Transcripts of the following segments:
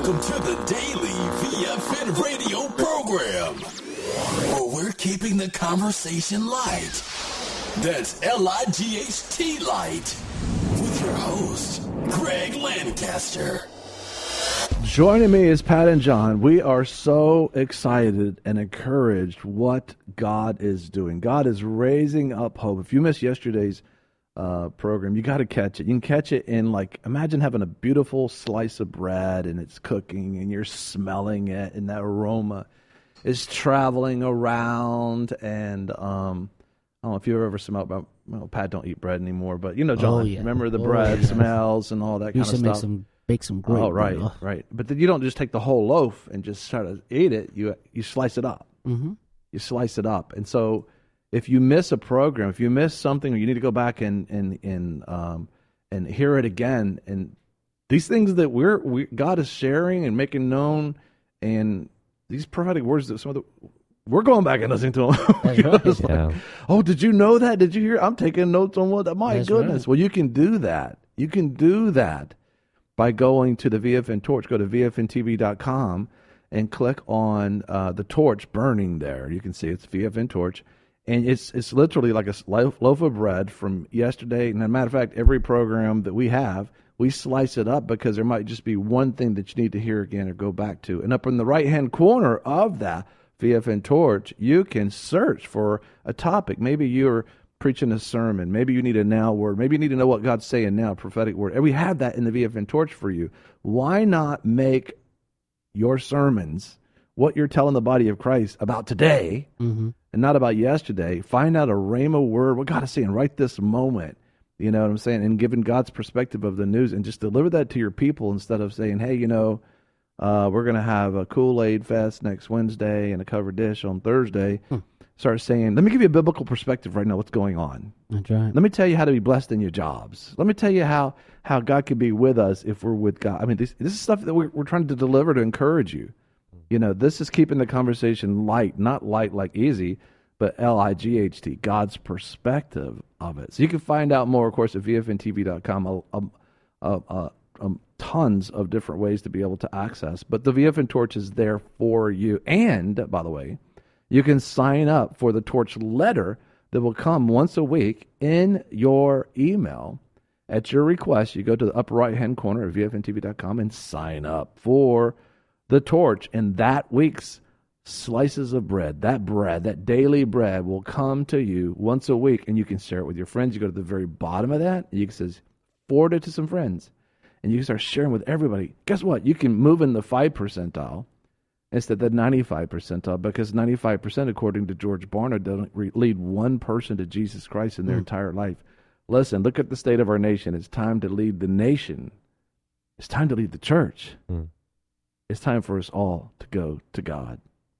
Welcome to the Daily VFN radio program, where we're keeping the conversation light. That's L-I-G-H-T light. With your host, Greg Lancaster. Joining me is Pat and John. We are so excited and encouraged what God is doing. God is raising up hope. If you missed yesterday's program, you got to catch it. You can catch it in, imagine having a beautiful slice of bread and it's cooking and you're smelling it and that aroma is traveling around. And I don't know if you've ever smelled, Pat don't eat bread anymore, but John, remember the bread smells and all that kind of stuff. Bake some great. Oh, right, right. But then you don't just take the whole loaf and just try to eat it. You slice it up. Mm-hmm. You slice it up. And so if you miss a program, if you miss something, you need to go back and hear it again. And these things that God is sharing and making known, and these prophetic words that we're going back and listening to them. That's right. Oh, did you know that? Did you hear? I'm taking notes on what. My That's goodness. right. Well, you can do that. You can do that by going to the VFN Torch. Go to VFNTV.com and click on the torch burning there. You can see it's VFN Torch. And it's literally like a loaf of bread from yesterday. And as a matter of fact, every program that we have, we slice it up because there might just be one thing that you need to hear again or go back to. And up in the right-hand corner of that VFN Torch, you can search for a topic. Maybe you're preaching a sermon. Maybe you need a now word. Maybe you need to know what God's saying now, a prophetic word. And we have that in the VFN Torch for you. Why not make your sermons what you're telling the body of Christ about today, mm-hmm. and not about yesterday? Find out a rhema word, what God is saying right this moment. You know what I'm saying? And giving God's perspective of the news, and just deliver that to your people instead of saying, hey, we're going to have a Kool-Aid Fest next Wednesday and a covered dish on Thursday. Start saying, let me give you a biblical perspective right now, what's going on. That's right. Let me tell you how to be blessed in your jobs. Let me tell you how God can be with us if we're with God. I mean, this is stuff that we're trying to deliver to encourage you. This is keeping the conversation light, not light like easy, but L-I-G-H-T, God's perspective of it. So you can find out more, of course, at VFNTV.com, tons of different ways to be able to access. But the VFN Torch is there for you. And, by the way, you can sign up for the Torch letter that will come once a week in your email. At your request, you go to the upper right-hand corner of VFNTV.com and sign up for the Torch. And that week's slices of bread, that daily bread will come to you once a week, and you can share it with your friends. You go to the very bottom of that, and you can say, forward it to some friends, and you can start sharing with everybody. Guess what? You can move in the 5 percentile instead of the 95 percentile, because 95%, according to George Barna, doesn't lead one person to Jesus Christ in their entire life. Listen, look at the state of our nation. It's time to lead the nation. It's time to lead the church. It's time for us all to go to God.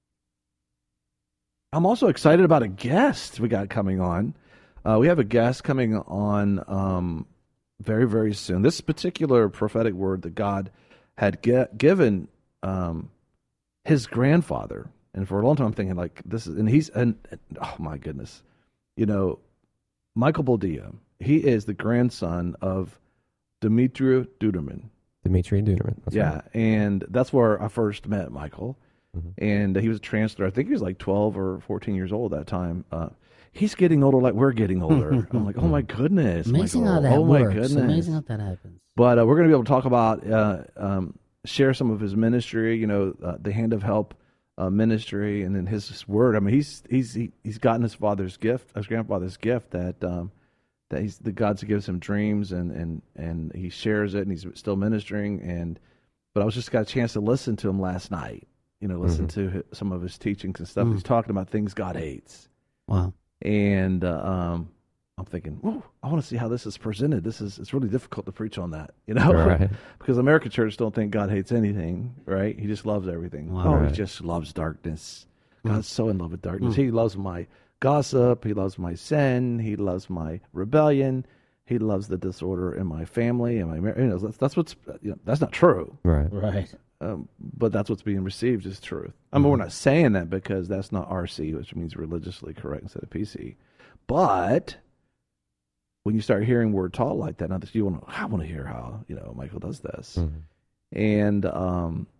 I'm also excited about a guest we got coming on. We have a guest coming on very, very soon. This particular prophetic word that God had given his grandfather, and for a long time I'm thinking oh my goodness, Michael Boldea. He is the grandson of Dimitri Duduman. That's right. And that's where I first met Michael. Mm-hmm. And he was a transfer. I think he was like 12 or 14 years old at that time. He's getting older like we're getting older. I'm like, oh my goodness. Amazing Michael. how that works. My goodness. Amazing how that happens. But we're going to be able to talk about, share some of his ministry, the Hand of Help ministry, and then his word. I mean, he's gotten his grandfather's gift that God gives him dreams, and he shares it, and he's still ministering. But I just got a chance to listen to him last night. Listen to some of his teachings and stuff. He's talking about things God hates. Wow. And I'm thinking, whoa, I want to see how this is presented. It's really difficult to preach on that, Right. Because American church don't think God hates anything, right? He just loves everything. Wow. He just loves darkness. God's so in love with darkness. He loves my gossip. He loves my sin. He loves my rebellion. He loves the disorder in my family and my marriage. That's what's that's not true. Right. But that's what's being received as truth. I mean, we're not saying that because that's not RC, which means religiously correct instead of PC. But when you start hearing word taught like that, I want to hear how Michael does this. And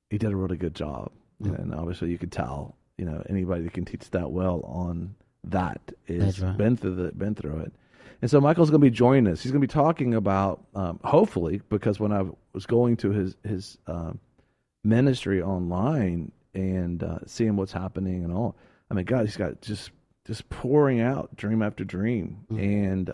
he did a really good job. And obviously you could tell, anybody that can teach that well on that is right. been through it. And so Michael's going to be joining us. He's going to be talking about, hopefully, because when I was going to his ministry online and seeing what's happening and all, I mean, God, he's got just pouring out dream after dream, and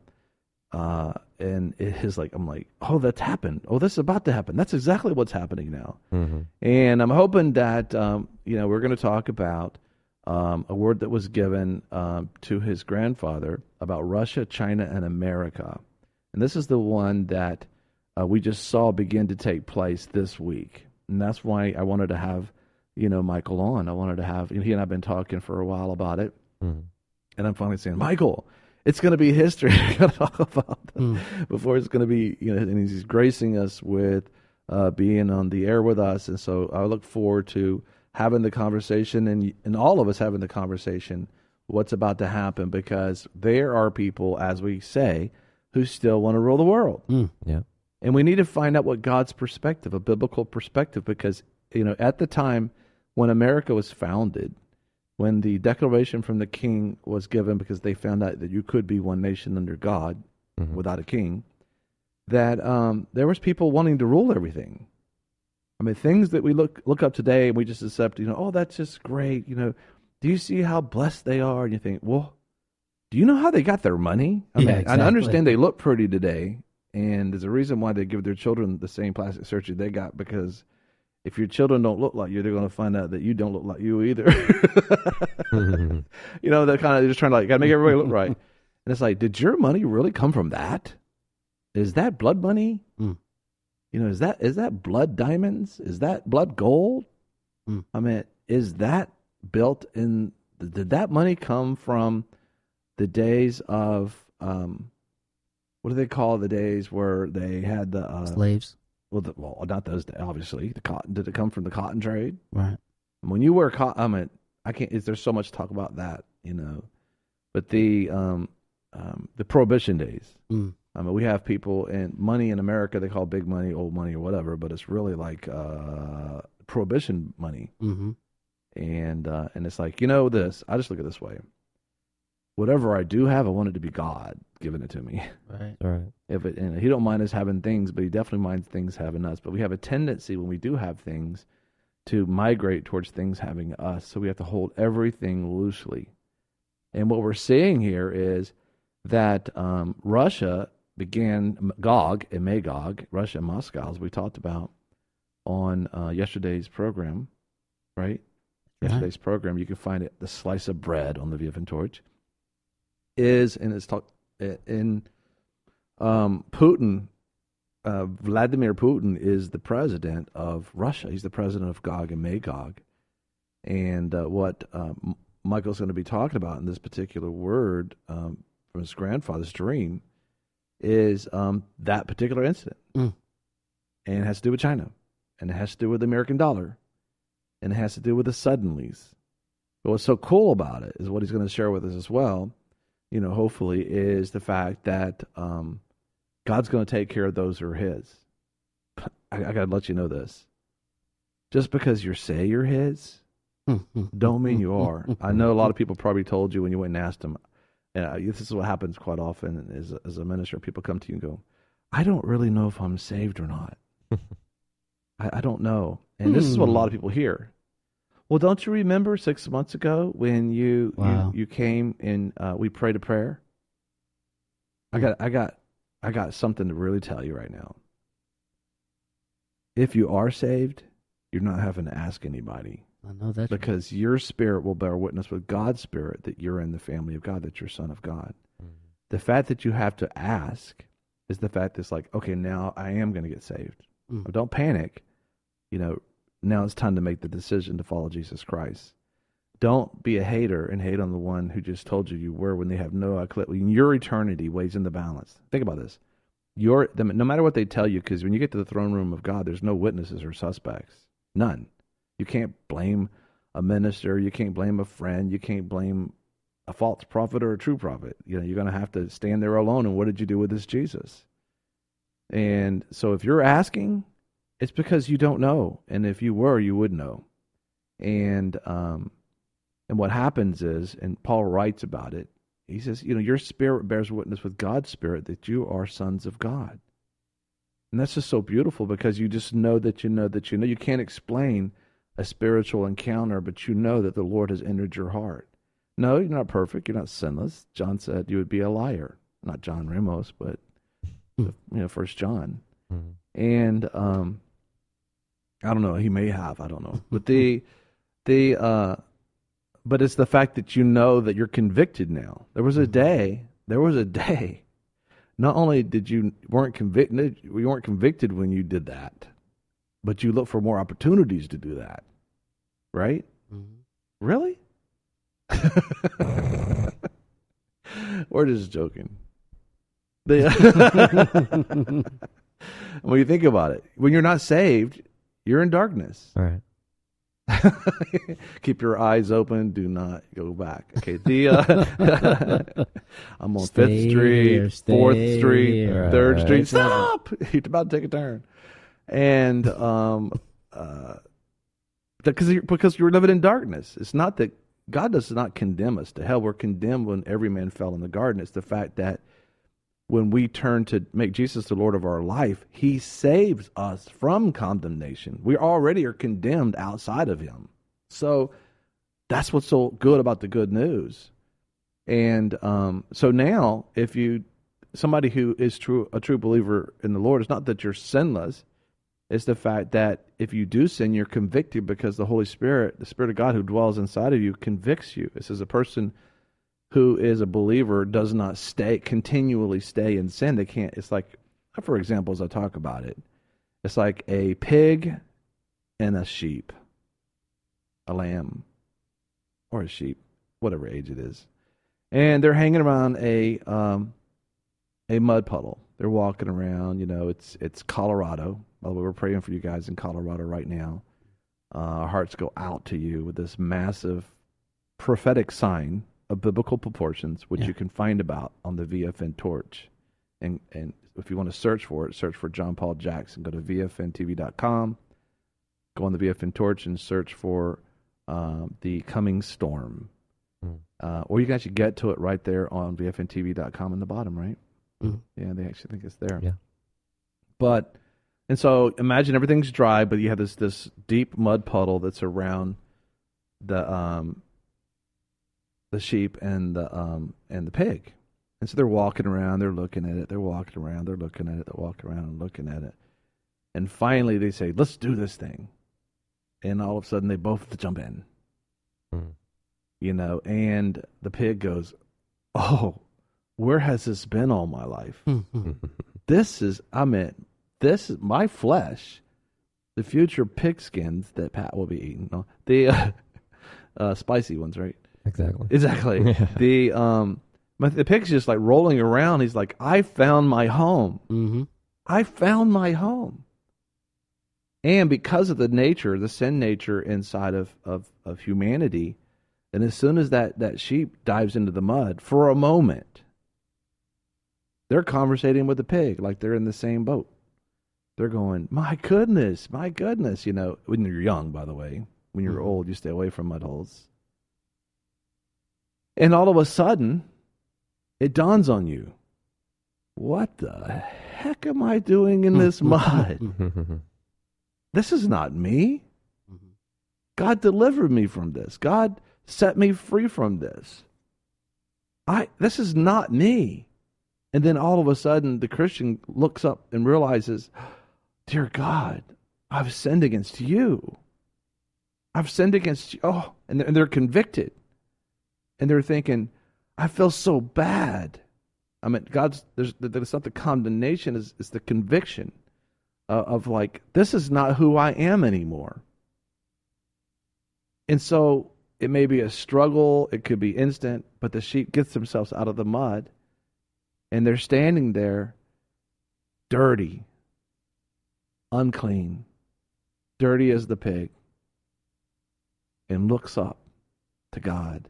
it is like, I'm like, oh, that's happened. Oh, this is about to happen. That's exactly what's happening now. And I'm hoping that we're going to talk about a word that was given to his grandfather about Russia, China, and America. And this is the one that we just saw begin to take place this week. And that's why I wanted to have, Michael on. I wanted to have, he and I have been talking for a while about it. And I'm finally saying, Michael, it's going to be history. We're going to talk about before it's going to be, and he's gracing us with being on the air with us. And so I look forward to having the conversation and all of us having the conversation, what's about to happen, because there are people, as we say, who still want to rule the world. Yeah. And we need to find out what God's perspective, a biblical perspective, because, at the time when America was founded, when the declaration from the king was given, because they found out that you could be one nation under God without a king, that there was people wanting to rule everything. I mean, things that we look up today and we just accept, oh, that's just great. Do you see how blessed they are? And you think, well, do you know how they got their money? Exactly. I understand they look pretty today, and there's a reason why they give their children the same plastic surgery they got, because if your children don't look like you, they're going to find out that you don't look like you either. They're kind of just trying to got to make everybody look right. And it's like, did your money really come from that? Is that blood money? Is that blood diamonds? Is that blood gold? I mean, is that built in? Did that money come from the days of what do they call the days where they had the slaves? Well, not those days, obviously. The cotton. Did it come from the cotton trade? Right. When you wear cotton, I mean, I can't. There's so much talk about that, But the Prohibition days. I mean, we have people and money in America they call big money, old money, or whatever, but it's really like Prohibition money. And it's like, this. I just look at it this way. Whatever I do have, I want it to be God giving it to me. Right. All right. If it, he don't mind us having things, but he definitely minds things having us. But we have a tendency when we do have things to migrate towards things having us. So we have to hold everything loosely. And what we're seeing here is that Russia began Gog and Magog, Russia and Moscow, as we talked about on yesterday's program, right? Yesterday's program, you can find it, the slice of bread on the VFN Torch, is, and it's talked in Putin, Vladimir Putin is the president of Russia. He's the president of Gog and Magog. And what Michael's going to be talking about in this particular word from his grandfather's dream is that particular incident. And it has to do with China. And it has to do with the American dollar. And it has to do with the suddenlies. But what's so cool about it is what he's going to share with us as well, hopefully, is the fact that God's going to take care of those who are his. I got to let you know this. Just because you say you're his, don't mean you are. I know a lot of people probably told you when you went and asked them. This is what happens quite often as a minister. People come to you and go, I don't really know if I'm saved or not. I don't know. And this is what a lot of people hear. Well, don't you remember 6 months ago when you came and we prayed a prayer? I got something to really tell you right now. If you are saved, you're not having to ask anybody. I know that. Because your spirit will bear witness with God's spirit that you're in the family of God, that you're son of God. The fact that you have to ask is the fact that's like, okay, now I am going to get saved. Don't panic. Now it's time to make the decision to follow Jesus Christ. Don't be a hater and hate on the one who just told you were when they have no clue. Your eternity weighs in the balance. Think about this. No matter what they tell you, because when you get to the throne room of God, there's no witnesses or suspects. None. You can't blame a minister. You can't blame a friend. You can't blame a false prophet or a true prophet. You're going to have to stand there alone. And what did you do with this Jesus? And so if you're asking, It's because you don't know, and if you were, you would know. And what happens is, and Paul writes about it. He says, your spirit bears witness with God's spirit that you are sons of God. And that's just so beautiful because you just know that you know that you know. You can't explain a spiritual encounter, but you know that the Lord has entered your heart. No, you're not perfect. You're not sinless. John said you would be a liar. Not John Ramos, but 1 John. And I don't know. He may have. I don't know. But but it's the fact that you know that you're convicted now. There was a day. Not only you weren't convicted when you did that, but you look for more opportunities to do that. Right? Mm-hmm. Really? We're just joking. When you think about it, when you're not saved, you're in darkness. All right. Keep your eyes open. Do not go back. Okay. I'm on Stay 5th Street, here, 4th Street, here. 3rd Right. Street. Stop! He's about to take a turn. And because you're living in darkness. It's not that God does not condemn us to hell. We're condemned when every man fell in the garden. It's the fact that when we turn to make Jesus the Lord of our life, he saves us from condemnation. We already are condemned outside of him. So that's what's so good about the good news. And so now, if somebody who is a true believer in the Lord, it's not that you're sinless. It's the fact that if you do sin, you're convicted because the Holy Spirit, the Spirit of God who dwells inside of you, convicts you. It says a person who is a believer does not continually stay in sin. They can't. It's like, for example, as I talk about it, it's like a pig and a sheep, a lamb, or a sheep, whatever age it is, and they're hanging around a mud puddle. They're walking around. It's Colorado. By the way, we're praying for you guys in Colorado right now. Our hearts go out to you with this massive prophetic sign of biblical proportions, which you can find about on the VFN Torch. And if you want to search for it, search for John Paul Jackson. Go to VFNTV.com, go on the VFN Torch and search for the coming storm. Or you can actually get to it right there on VFNTV.com in the bottom, right? Yeah, they actually think it's there. Yeah. And so imagine everything's dry, but you have this deep mud puddle that's around the sheep and the pig. And so they're walking around, they're looking at it, they're walking around, they're looking at it, they're walking around and looking at it. And finally they say, let's do this thing. And all of a sudden they both jump in. And the pig goes, oh, where has this been all my life? This is my flesh, the future pigskins that Pat will be eating. No, the spicy ones, right? Exactly. Yeah. The pig's just like rolling around. He's like, I found my home. Mm-hmm. I found my home. And because of the sin nature inside of humanity, and as soon as that sheep dives into the mud, for a moment, they're conversating with the pig like they're in the same boat. They're going, my goodness. When you're young, by the way. When you're old, you stay away from mud holes. And all of a sudden, it dawns on you, what the heck am I doing in this mud? This is not me. God delivered me from this. God set me free from this. This is not me. And then all of a sudden, the Christian looks up and realizes, dear God, I've sinned against you. I've sinned against you. Oh, and they're convicted. And they're thinking, I feel so bad. I mean, there's not the condemnation, it's the conviction of like, this is not who I am anymore. And so it may be a struggle, it could be instant, but the sheep gets themselves out of the mud, and they're standing there dirty, unclean, dirty as the pig, and looks up to God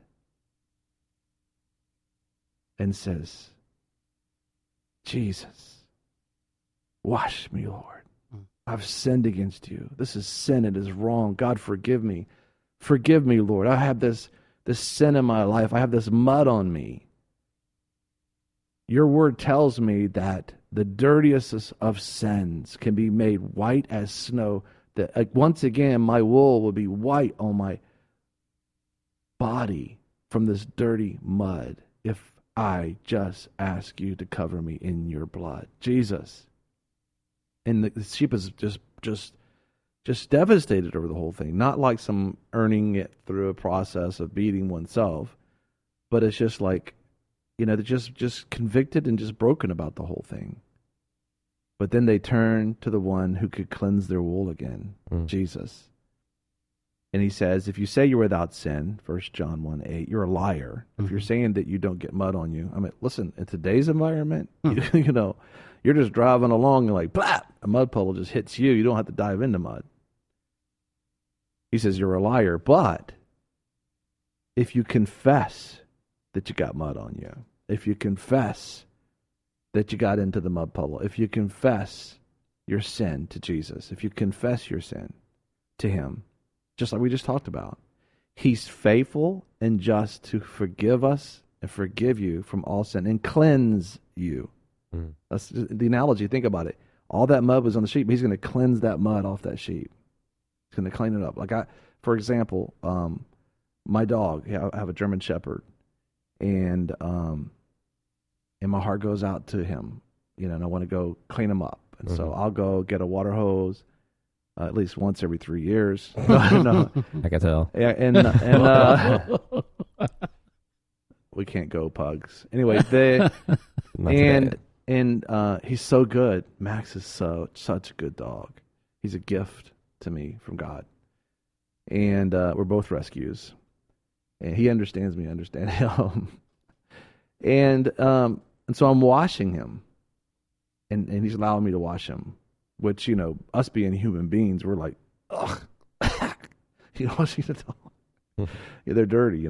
and says, Jesus, wash me, Lord. I've sinned against you. This is sin. It is wrong. God, forgive me. Forgive me, Lord. I have this sin in my life. I have this mud on me. Your word tells me that the dirtiest of sins can be made white as snow. That once again, my wool will be white on my body from this dirty mud if I just ask you to cover me in your blood. Jesus. And the sheep is just devastated over the whole thing. Not like some earning it through a process of beating oneself, but it's just like, they're just convicted and just broken about the whole thing. But then they turn to the one who could cleanse their wool again, Jesus. And he says, if you say you're without sin, 1 John 1:8, you're a liar. If you're saying that you don't get mud on you, I mean, listen, in today's environment, you're just driving along and like, blah, a mud puddle just hits you. You don't have to dive into mud. He says, you're a liar. But if you confess that you got mud on you, if you confess that you got into the mud puddle, if you confess your sin to Jesus, if you confess your sin to him, just like we just talked about, he's faithful and just to forgive us and forgive you from all sin and cleanse you. That's the analogy. Think about it. All that mud was on the sheep. He's going to cleanse that mud off that sheep. He's going to clean it up. Like for example, my dog, I have a German Shepherd, and my heart goes out to him, and I want to go clean him up. And so I'll go get a water hose at least once every 3 years. No. I can tell. Yeah, and we can't go pugs. Anyway, he's so good. Max is such a good dog. He's a gift to me from God. And we're both rescues. And he understands me, I understand him. And so I'm washing him. And he's allowing me to wash him. Which, us being human beings, we're like, ugh. Washing the dog. Yeah, they're dirty,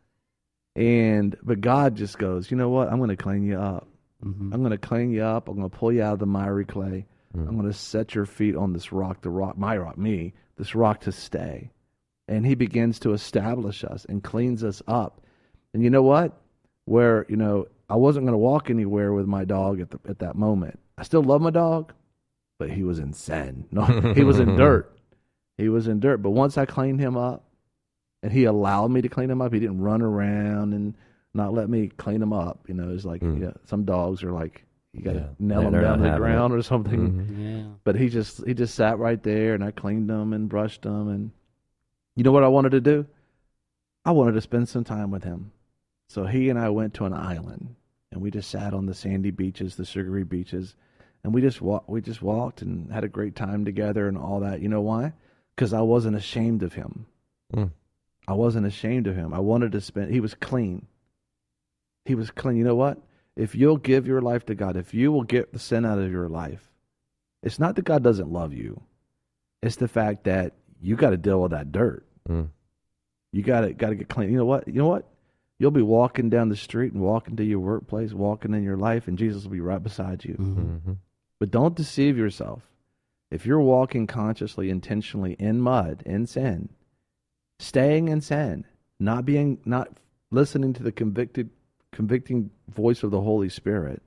But God just goes, you know what? I'm going to clean you up. I'm going to clean you up. I'm going to pull you out of the miry clay. I'm going to set your feet on this rock, this rock to stay. And he begins to establish us and cleans us up. And you know what? Where, I wasn't going to walk anywhere with my dog at that moment. I still love my dog, but he was in sin. No, he was in dirt. He was in dirt. But once I cleaned him up, and he allowed me to clean him up, he didn't run around and not let me clean him up. It's like some dogs are like, you got to nail them down to the ground or something. Yeah. But he just sat right there, and I cleaned him and brushed him. And you know what I wanted to do? I wanted to spend some time with him. So he and I went to an island, and we just sat on the sandy beaches, the sugary beaches, and we just walked and had a great time together and all that. You know why? Because I wasn't ashamed of him. I wasn't ashamed of him. I wanted to spend. He was clean. He was clean. You know what? If you'll give your life to God, if you will get the sin out of your life, it's not that God doesn't love you. It's the fact that you got to deal with that dirt. You got to get clean. You know what? You'll be walking down the street and walking to your workplace, walking in your life, and Jesus will be right beside you. But don't deceive yourself. If you're walking consciously, intentionally in mud, in sin, staying in sin, not listening to the convicting voice of the Holy Spirit,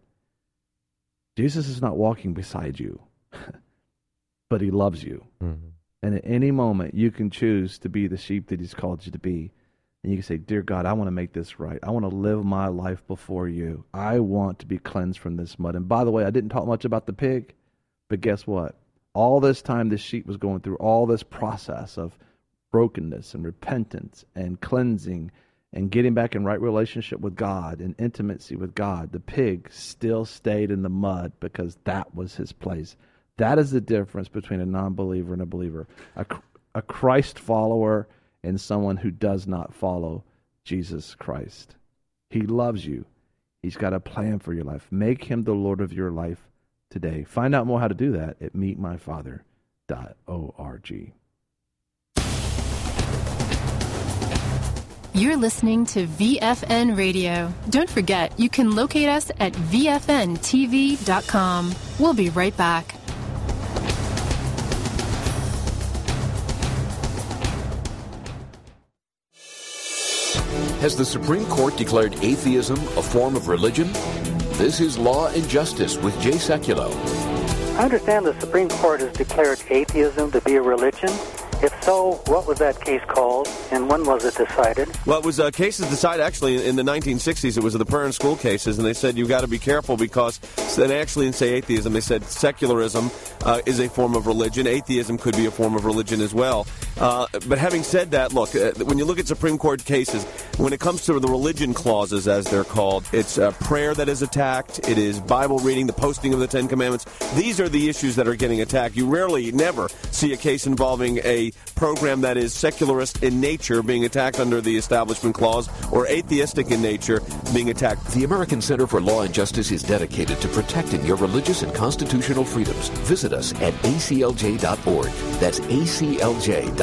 Jesus is not walking beside you, but he loves you. And at any moment, you can choose to be the sheep that he's called you to be. And you can say, dear God, I want to make this right. I want to live my life before you. I want to be cleansed from this mud. And by the way, I didn't talk much about the pig, but guess what? All this time, this sheep was going through all this process of brokenness and repentance and cleansing and getting back in right relationship with God and intimacy with God. The pig still stayed in the mud because that was his place. That is the difference between a non-believer and a believer. A Christ follower and someone who does not follow Jesus Christ. He loves you. He's got a plan for your life. Make him the Lord of your life today. Find out more how to do that at meetmyfather.org. You're listening to VFN Radio. Don't forget, you can locate us at VFNTV.com. We'll be right back. Has the Supreme Court declared atheism a form of religion? This is Law and Justice with Jay Sekulow. I understand the Supreme Court has declared atheism to be a religion. If so, what was that case called, and when was it decided? Well, it was cases decided actually in the 1960s. It was the prayer and school cases, and they said you've got to be careful because they actually didn't say atheism. They said secularism is a form of religion. Atheism could be a form of religion as well. But having said that, look, when you look at Supreme Court cases, when it comes to the religion clauses, as they're called, it's prayer that is attacked. It is Bible reading, the posting of the Ten Commandments. These are the issues that are getting attacked. You rarely, never see a case involving a program that is secularist in nature being attacked under the Establishment Clause or atheistic in nature being attacked. The American Center for Law and Justice is dedicated to protecting your religious and constitutional freedoms. Visit us at aclj.org. That's aclj.org.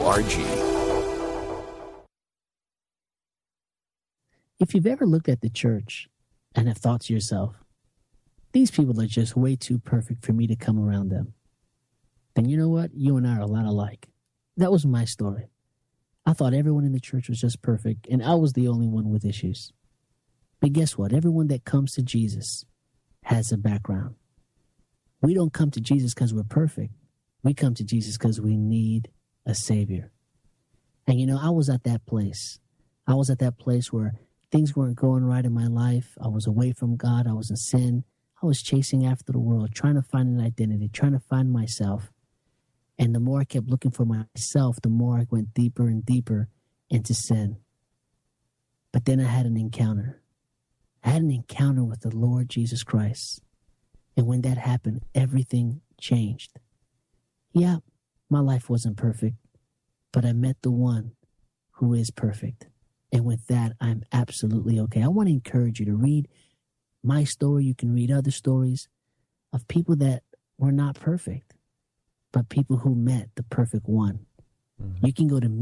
If you've ever looked at the church and have thought to yourself, these people are just way too perfect for me to come around them, then you know what? You and I are a lot alike. That was my story. I thought everyone in the church was just perfect, and I was the only one with issues. But guess what? Everyone that comes to Jesus has a background. We don't come to Jesus because we're perfect. We come to Jesus because we need a Savior. And, you know, I was at that place. I was at that place where things weren't going right in my life. I was away from God. I was in sin. I was chasing after the world, trying to find an identity, trying to find myself. And the more I kept looking for myself, the more I went deeper and deeper into sin. But then I had an encounter. I had an encounter with the Lord Jesus Christ. And when that happened, everything changed. Yeah, my life wasn't perfect, but I met the one who is perfect. And with that, I'm absolutely okay. I want to encourage you to read my story. You can read other stories of people that were not perfect, but people who met the perfect one. Mm-hmm. You can go to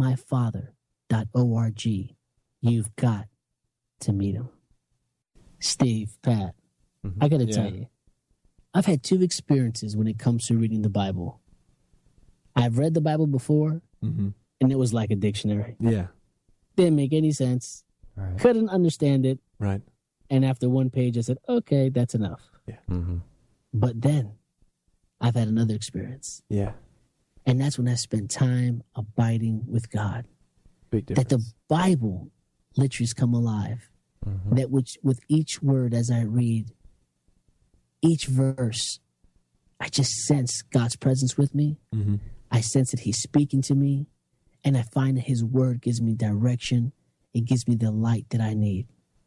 meetmyfather.org. You've got to meet him. Steve, Pat, I got to tell you, I've had two experiences when it comes to reading the Bible. I've read the Bible before, and it was like a dictionary. Yeah. Didn't make any sense. Right. Couldn't understand it. Right. And after one page, I said, okay, that's enough. Yeah. Mm-hmm. But then I've had another experience. Yeah. And that's when I spent time abiding with God. Big difference. That the Bible literally has come alive. Mm-hmm. That with each word as I read, each verse, I just sense God's presence with me. Mm-hmm. I sense that he's speaking to me. And I find that his word gives me direction. It gives me the light that I need.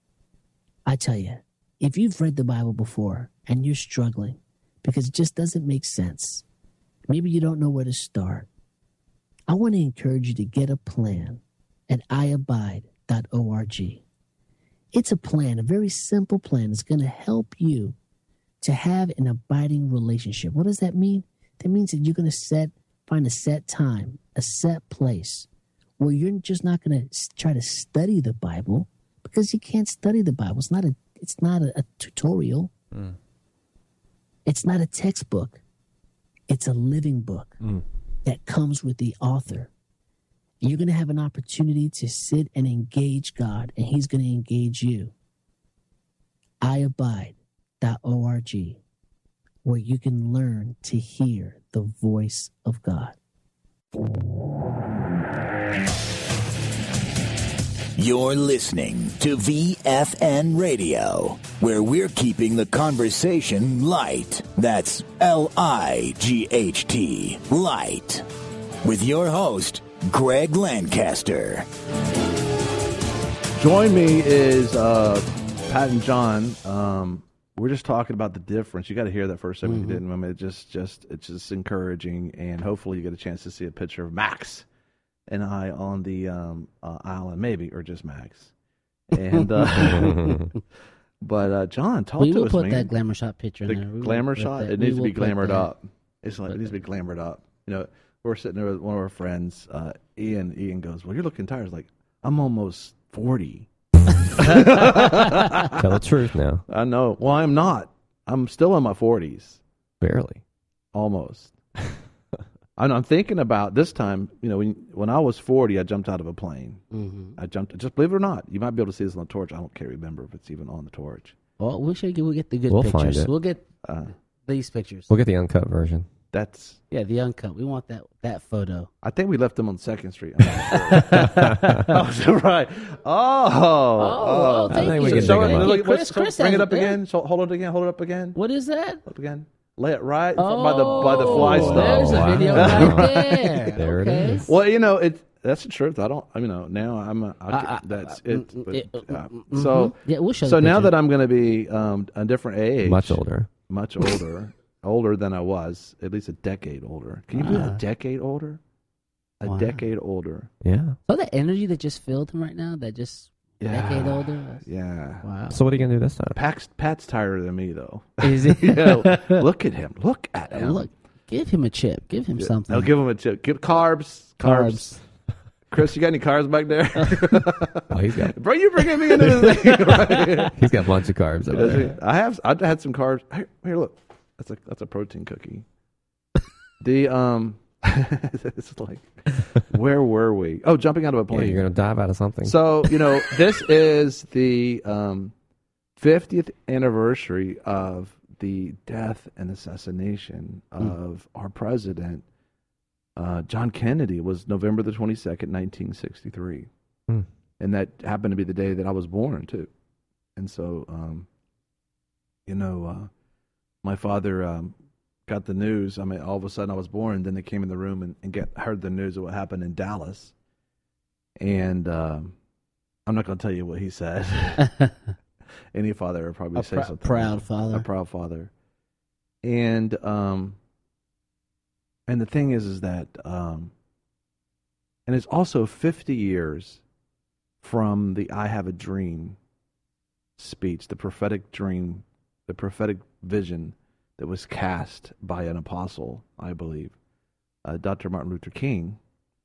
I tell you, if you've read the Bible before and you're struggling because it just doesn't make sense, maybe you don't know where to start, I want to encourage you to get a plan at iabide.org. It's a plan, a very simple plan. It's going to help you to have an abiding relationship. What does that mean? That means that you're going to find a set time, a set place where you're just not going to try to study the Bible, because you can't study the Bible. It's not a tutorial. It's not a textbook. It's a living book that comes with the author. You're going to have an opportunity to sit and engage God, and he's going to engage you. iabide.org, where you can learn to hear the voice of God. You're listening to VFN Radio, where we're keeping the conversation light. That's LIGHT, light. With your host, Greg Lancaster. Join me is Pat and John. We're just talking about the difference. You got to hear that first segment. You didn't. I mean, it's just encouraging, and hopefully you get a chance to see a picture of Max and I on the island, maybe, or just Max. And but John, talk to us, man. We will put that glamour shot picture in there. Glamour shot. It needs to be glamored up. It needs to be glamored up. You know, we're sitting there with one of our friends, Ian. Ian goes, "Well, you're looking tired." I was like, "I'm almost 40." Tell the truth now. I know. Well, I'm not. I'm still in my 40s. Barely. Almost. I'm thinking about this time. You know, when I was 40, I jumped out of a plane. Mm-hmm. I jumped. Just believe it or not, you might be able to see this on the torch. I can't remember if it's even on the torch. Well, we'll get the good We'll find pictures. it. We'll get these pictures. We'll get the uncut version. That's. Yeah, the uncut. We want that photo. I think we left them on 2nd Street. I'm not sure. Oh, right. Oh, thank think you. we can Show dig it. them up. Look, Chris bring has it up there. again. Hold it again. Hold it up again. What is that? Hold it up again. Lay it right Oh, by the fly stone. There's a video right there. There it Okay. is. Well, you know, that's the truth. I don't. You know, now that's it. But, so Yeah, we'll show so the now picture. that I'm going to be a different age, Much older. much older, older than I was, at least a decade older. Can you believe a decade older? A Wow. decade older. Yeah. So the energy that just filled him right now, that just decade older. Yeah. Wow. So what are you gonna do this time? Pat's tighter than me though. Is it? Yeah, look at him. Look at him. Look, give him a chip. Give him something. I'll give him a chip. Give carbs. Chris, you got any carbs back there? Oh, he's got Bro, you bringing me into this thing. Right? he's got a bunch of carbs over there. I've had some carbs. Here, look. That's a protein cookie. The it's like, where were we? Oh, jumping out of a Yeah, plane. you're gonna dive out of something. So, you know, this is the 50th anniversary of the death and assassination of our president. John Kennedy was November the 22nd, 1963. And that happened to be the day that I was born, too. And so, my father got the news. I mean, all of a sudden I was born. Then they came in the room and heard the news of what happened in Dallas. And I'm not going to tell you what he said. Any father would probably say something. Proud father. A proud father. And the thing is that, and it's also 50 years from the I Have a Dream speech, the prophetic dream, the prophetic vision that was cast by an apostle, I believe, Dr. Martin Luther King.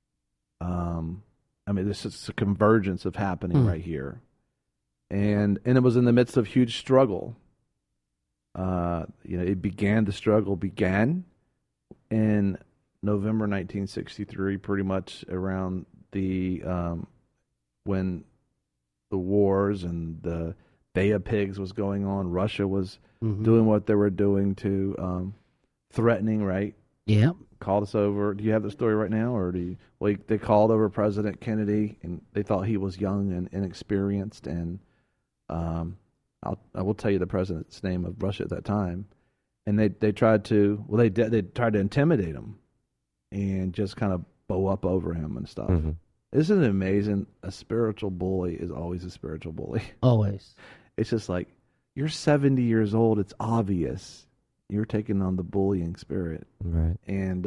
I mean, this is a convergence of happening right here. And it was in the midst of huge struggle. The struggle began in November 1963, pretty much around the when the wars and the Bay of Pigs was going on. Russia was doing what they were doing to threatening, right? Yep. Called us over. Do you have the story right now, or do you? Well, they called over President Kennedy, and they thought he was young and inexperienced. And I will tell you the president's name of Russia at that time. And they tried to they tried to intimidate him, and just kind of bow up over him and stuff. Isn't it amazing? A spiritual bully is always a spiritual bully. Always. It's just like, you're 70 years old. It's obvious you're taking on the bullying spirit, right? And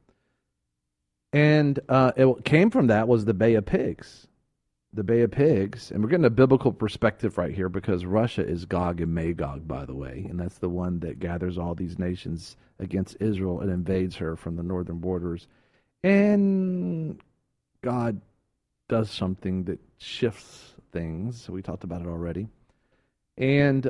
it came from that was the Bay of Pigs, and we're getting a biblical perspective right here because Russia is Gog and Magog, by the way, and that's the one that gathers all these nations against Israel and invades her from the northern borders, and God does something that shifts things. We talked about it already. And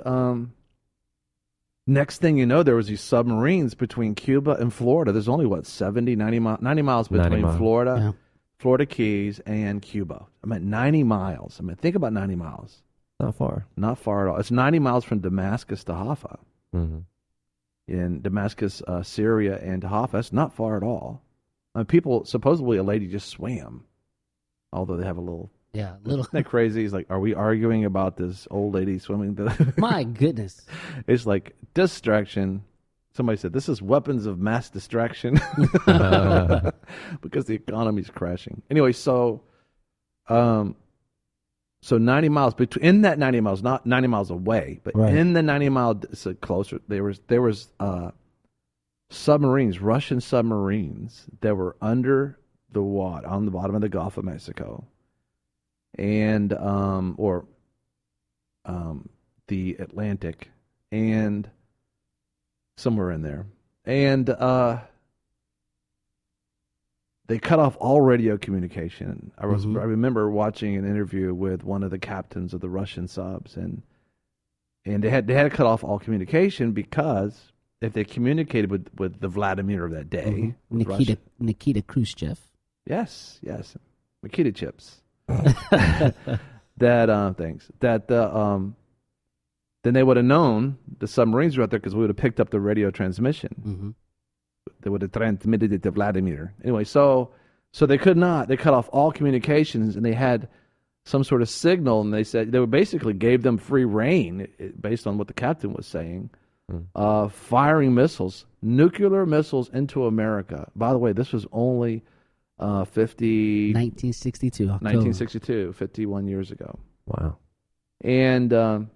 next thing you know, there was these submarines between Cuba and Florida. There's only, 90 miles between Florida, Florida Keys, and Cuba. I mean, 90 miles. I mean, think about 90 miles. Not far. Not far at all. It's 90 miles from Damascus to Haifa. In Damascus, Syria, and to Haifa. That's not far at all. I mean, supposedly a lady just swam. Although they have a little... Yeah, little. Isn't that crazy? He's like, are we arguing about this old lady swimming? My goodness. It's like distraction. Somebody said, this is weapons of mass distraction. Because the economy's crashing. Anyway, so 90 miles, in that 90 miles, not 90 miles away, but in the 90 mile, so closer, there was submarines, Russian submarines that were under the water, on the bottom of the Gulf of Mexico, and the Atlantic, and somewhere in there, and they cut off all radio communication. I remember watching an interview with one of the captains of the Russian subs, and they had to cut off all communication because if they communicated with the Vladimir of that day, with Russia. Nikita Khrushchev. Yes, Nikita chips. That things that then they would have known the submarines were out there because we would have picked up the radio transmission. Mm-hmm. They would have transmitted it to Vladimir. Anyway, so they could not. They cut off all communications, and they had some sort of signal, and they said they basically gave them free rein based on what the captain was saying, firing missiles, nuclear missiles into America. By the way, this was only 1962, 51 years ago. Wow. And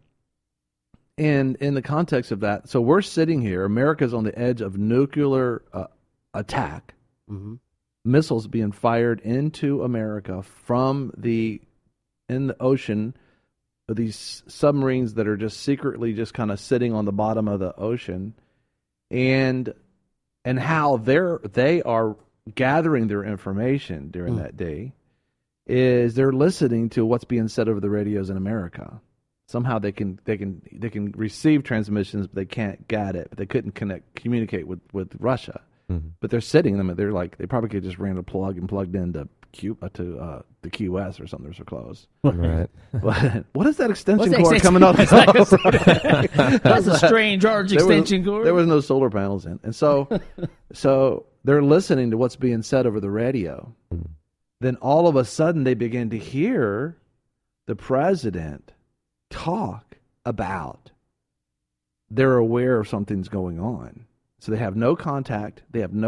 in the context of that, so we're sitting here, America's on the edge of nuclear attack, missiles being fired into America from in the ocean, these submarines that are just secretly just kind of sitting on the bottom of the ocean, and how they are gathering their information during that day is they're listening to what's being said over the radios in America. Somehow they can receive transmissions, but they can't get it. But they couldn't communicate with Russia. Mm-hmm. But they're sitting them. They're like they probably could just ran a plug and plugged into the QS or something. They're so close. Right. But what is that extension cord coming out? That's a strange orange extension cord. There was no solar panels in, and so they're listening to what's being said over the radio. Mm-hmm. Then all of a sudden they begin to hear the president talk about they're aware of something's going on. So they have no contact.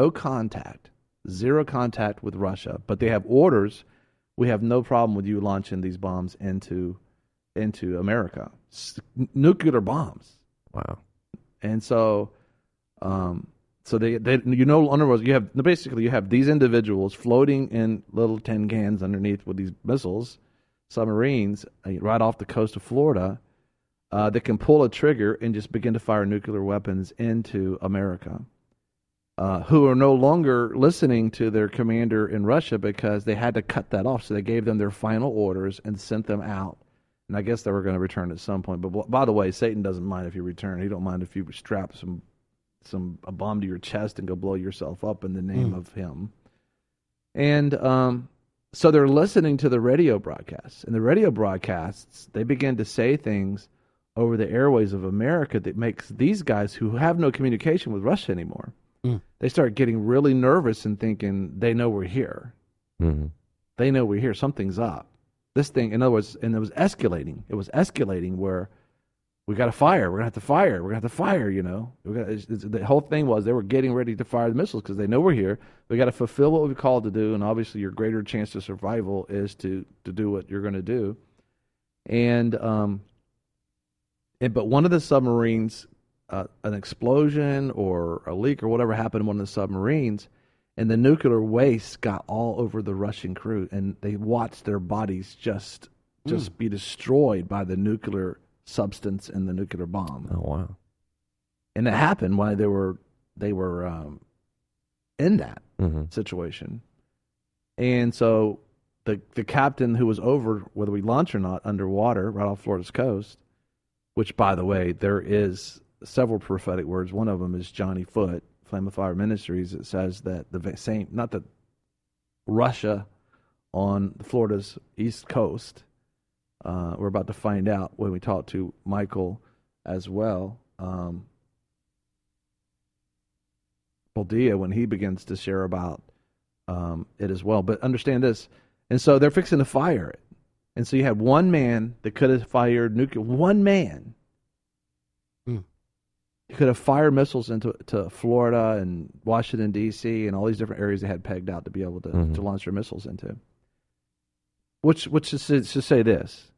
Zero contact with Russia, but they have orders. We have no problem with you launching these bombs into America, nuclear bombs. Wow. And so, they in other words, you have these individuals floating in little tin cans underneath with these missiles, submarines right off the coast of Florida, that can pull a trigger and just begin to fire nuclear weapons into America. Who are no longer listening to their commander in Russia because they had to cut that off. So they gave them their final orders and sent them out. And I guess they were going to return at some point. But by the way, Satan doesn't mind if you return. He don't mind if you strap a bomb to your chest and go blow yourself up in the name of him. And so they're listening to the radio broadcasts. And the radio broadcasts, they begin to say things over the airways of America that makes these guys who have no communication with Russia anymore, they start getting really nervous and thinking they know we're here. Mm-hmm. They know we're here. Something's up. This thing, in other words, and it was escalating. It was escalating where we got to fire. We're going to have to fire. We're going to have to fire, you know. The whole thing was they were getting ready to fire the missiles because they know we're here. We got to fulfill what we're called to do, and obviously your greater chance of survival is to do what you're going to do. But one of the submarines, an explosion or a leak or whatever happened in one of the submarines, and the nuclear waste got all over the Russian crew, and they watched their bodies just be destroyed by the nuclear substance in the nuclear bomb. Oh wow! And it happened while they were in that situation, and so the captain who was over whether we launch or not underwater right off Florida's coast, which by the way there is several prophetic words. One of them is Johnny Foote, Flame of Fire Ministries. It says that not that Russia on Florida's east coast. We're about to find out when we talk to Michael as well. Baldia, when he begins to share about it as well. But understand this. And so they're fixing to fire it. And so you had one man that could have fired nuclear. One man. He could have fired missiles into Florida and Washington, D.C. and all these different areas they had pegged out to be able to launch their missiles into. Which is to say this.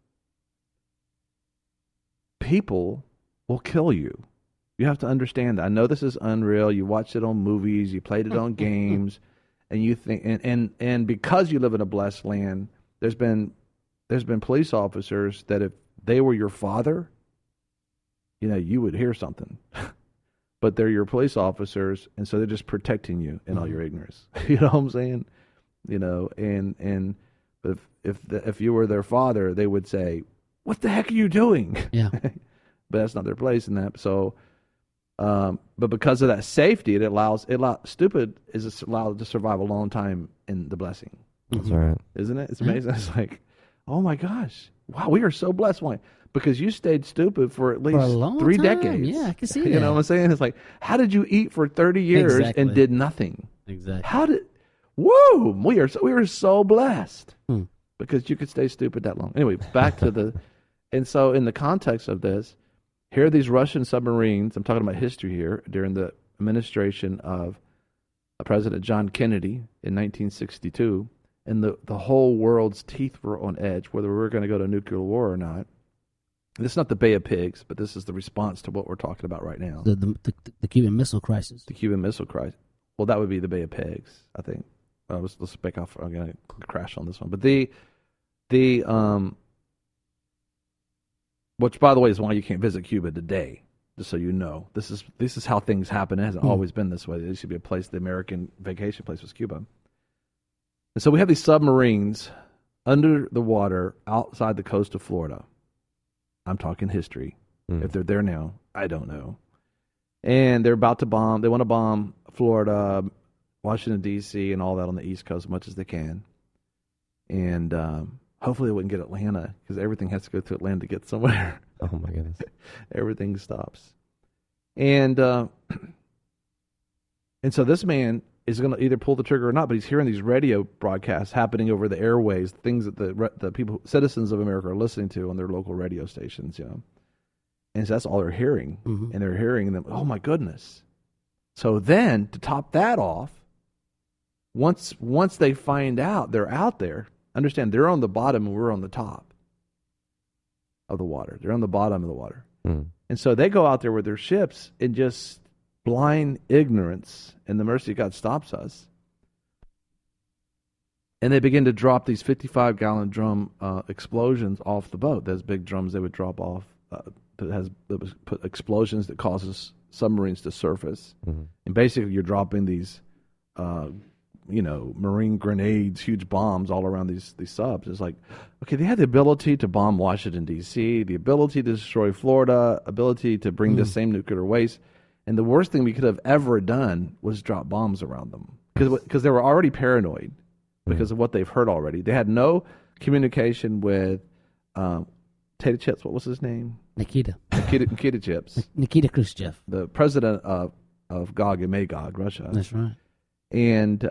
People will kill you. You have to understand that. I know this is unreal. You watched it on movies. You played it on games. And you think, and because you live in a blessed land, there's been police officers that if they were your father, you know, you would hear something. But they're your police officers, and so they're just protecting you in all your ignorance. You know what I'm saying? You know, and if you were their father, they would say, "What the heck are you doing?" Yeah. But that's not their place in that. So But because of that safety, stupid is allowed to survive a long time in the blessing. That's right. Isn't it? It's amazing. It's like, oh my gosh, wow, we are so blessed. Why? Because you stayed stupid for at least For a long 3 time. decades. Yeah, I can see that. You know what I'm saying? It's like, how did you eat for 30 years Exactly. and did nothing? Exactly. Whoa, we were so blessed because you could stay stupid that long. Anyway, back to and so in the context of this, here are these Russian submarines. I'm talking about history here during the administration of President John Kennedy in 1962, and the whole world's teeth were on edge whether we were going to go to nuclear war or not. This is not the Bay of Pigs, but this is the response to what we're talking about right now. The Cuban Missile Crisis. The Cuban Missile Crisis. Well, that would be the Bay of Pigs, I think. Let's back off. I'm going to crash on this one. But which, by the way, is why you can't visit Cuba today, just so you know. This is how things happen. It hasn't always been this way. There used to be a place, the American vacation place was Cuba. And so we have these submarines under the water outside the coast of Florida. I'm talking history. If they're there now, I don't know. And they're about to bomb. They want to bomb Florida, Washington, D.C., and all that on the East Coast as much as they can. And hopefully they wouldn't get Atlanta because everything has to go to Atlanta to get somewhere. Oh, my goodness. Everything stops. And so this man is going to either pull the trigger or not, but he's hearing these radio broadcasts happening over the airways, things that the people, citizens of America, are listening to on their local radio stations, you know. And so that's all they're hearing. And they're hearing them, oh my goodness. So then, to top that off, once they find out they're out there, understand they're on the bottom and we're on the top of the water. They're on the bottom of the water. And so they go out there with their ships and just blind ignorance, and the mercy of God stops us. And they begin to drop these 55-gallon drum explosions off the boat. Those big drums they would drop off that was put explosions that causes submarines to surface. And basically you're dropping these, marine grenades, huge bombs all around these subs. It's like, okay, they had the ability to bomb Washington, D.C., the ability to destroy Florida, ability to bring the same nuclear waste. And the worst thing we could have ever done was drop bombs around them because they were already paranoid because of what they've heard already. They had no communication with Tater Chips. What was his name? Nikita Chips. Nikita Khrushchev. The president of Gog and Magog, Russia. That's right. And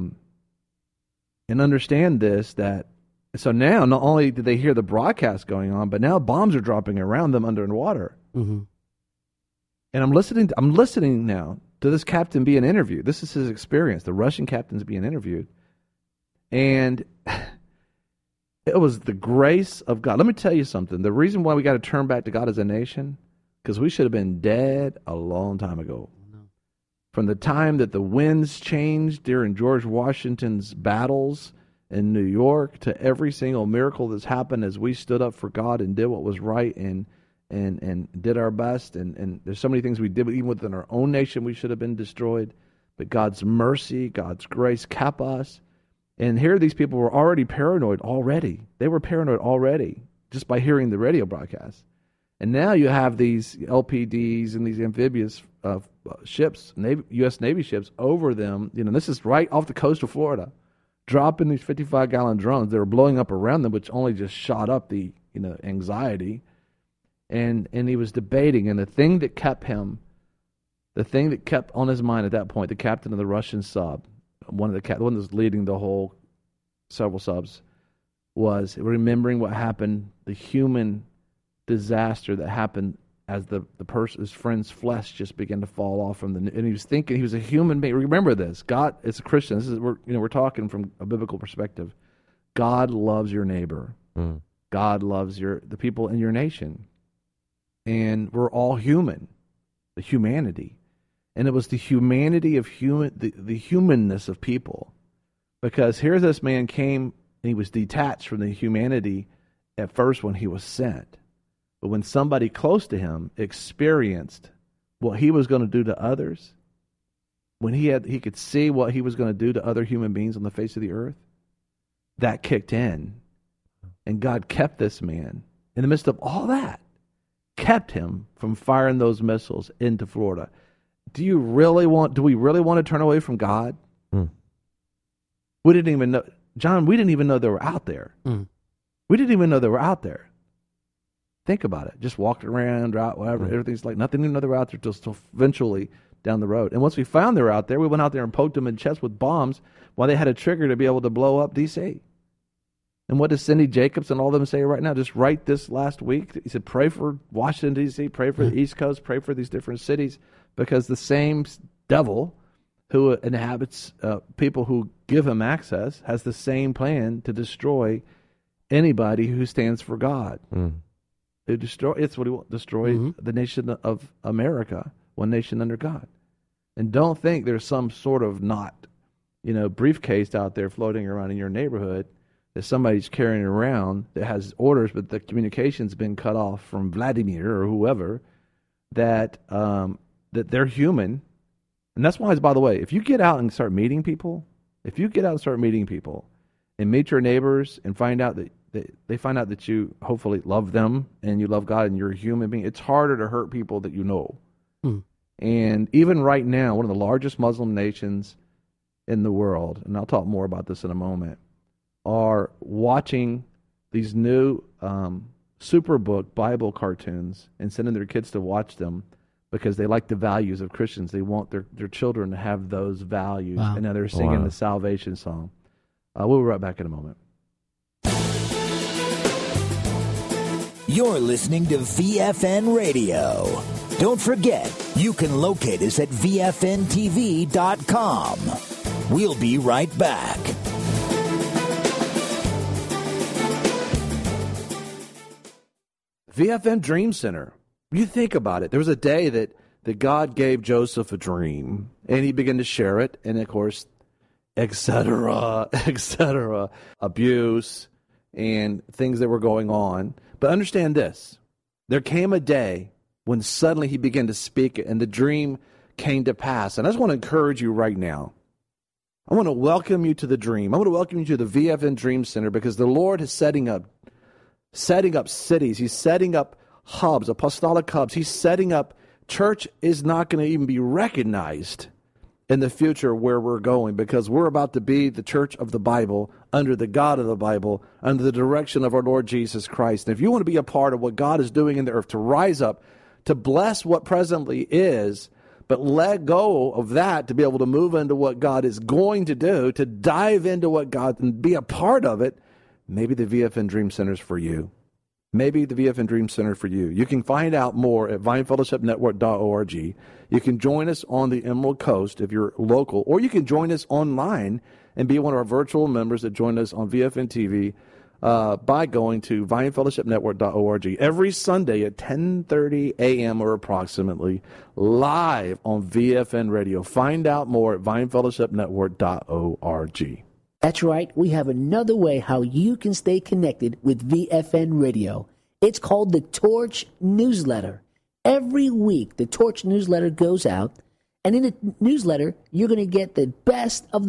understand this, that so now not only did they hear the broadcast going on, but now bombs are dropping around them underwater. And I'm listening now to this captain being interviewed. This is his experience. The Russian captain's being interviewed. And it was the grace of God. Let me tell you something. The reason why we got to turn back to God as a nation, because we should have been dead a long time ago. From the time that the winds changed during George Washington's battles in New York to every single miracle that's happened as we stood up for God and did what was right and did our best. And there's so many things we did, even within our own nation, we should have been destroyed. But God's mercy, God's grace kept us. And here these people were already paranoid already. They were paranoid already just by hearing the radio broadcast. And now you have these LPDs and these amphibious ships, U.S. Navy ships, over them. You know, this is right off the coast of Florida, dropping these 55-gallon drums. They were blowing up around them, which only just shot up the anxiety. And he was debating, and the thing that kept on his mind at that point, the captain of the Russian sub, the one that was leading the whole several subs, was remembering what happened, the human disaster that happened as his friend's flesh just began to fall off from and he was thinking, he was a human being. Remember this, God is a Christian. We're talking from a biblical perspective. God loves your neighbor. God loves the people in your nation. And we're all human, the humanity. And it was the humanity of the humanness of people. Because here this man came and he was detached from the humanity at first when he was sent. But when somebody close to him experienced what he was going to do to others, when he could see what he was going to do to other human beings on the face of the earth, that kicked in. And God kept this man in the midst of all that. kept him from firing those missiles into Florida. Do we really want to turn away from God? We didn't even know, John, we didn't even know they were out there. We didn't even know they were out there. Think about it. Just walked around, whatever. Everything's like nothing, even know they were out there till eventually down the road. And once we found they were out there, we went out there and poked them in the chest with bombs while they had a trigger to be able to blow up D.C. And what does Cindy Jacobs and all of them say right now? Just right this last week, he said, pray for Washington, D.C., pray for the East Coast, pray for these different cities, because the same devil who inhabits people who give him access has the same plan to destroy anybody who stands for God. It's what he wants, destroy the nation of America, one nation under God. And don't think there's some sort of briefcase out there floating around in your neighborhood that somebody's carrying around that has orders, but the communication's been cut off from Vladimir or whoever, that they're human. And that's why, by the way, if you get out and start meeting people, and meet your neighbors and find out that they find out that you hopefully love them and you love God and you're a human being, it's harder to hurt people that you know. And even right now, one of the largest Muslim nations in the world, and I'll talk more about this in a moment, are watching these new Superbook Bible cartoons and sending their kids to watch them because they like the values of Christians. They want their children to have those values. Wow. And now they're singing the salvation song. We'll be right back in a moment. You're listening to VFN Radio. Don't forget, you can locate us at VFNTV.com. We'll be right back. VFN Dream Center. You think about it. There was a day that God gave Joseph a dream, and he began to share it, and of course, etc., abuse, and things that were going on. But understand this. There came a day when suddenly he began to speak it, and the dream came to pass. And I just want to encourage you right now. I want to welcome you to the dream. I want to welcome you to the VFN Dream Center, because the Lord is setting up cities. He's setting up hubs, apostolic hubs. He's setting up. Church is not going to even be recognized in the future where we're going, because we're about to be the church of the Bible, under the God of the Bible, under the direction of our Lord Jesus Christ. And if you want to be a part of what God is doing in the earth, to rise up, to bless what presently is, but let go of that to be able to move into what God is going to do, to dive into what God and be a part of it, maybe the VFN Dream Center is for you. Maybe the VFN Dream Center for you. You can find out more at vinefellowshipnetwork.org. You can join us on the Emerald Coast if you're local, or you can join us online and be one of our virtual members that join us on VFN TV by going to vinefellowshipnetwork.org every Sunday at 10:30 a.m. or approximately, live on VFN Radio. Find out more at vinefellowshipnetwork.org. That's right. We have another way how you can stay connected with VFN Radio. It's called the Torch Newsletter. Every week, the Torch Newsletter goes out, and in the newsletter, you're going to get the best of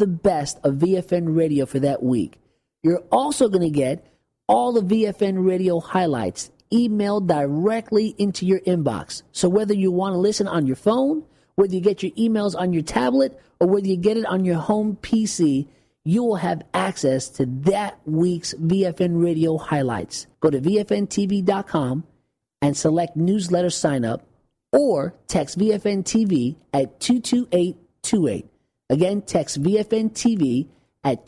VFN Radio for that week. You're also going to get all the VFN Radio highlights emailed directly into your inbox. So whether you want to listen on your phone, whether you get your emails on your tablet, or whether you get it on your home PC, you will have access to that week's VFN Radio highlights. Go to VFNTV.com and select newsletter sign up, or text VFN TV at 22828. Again, text VFN TV at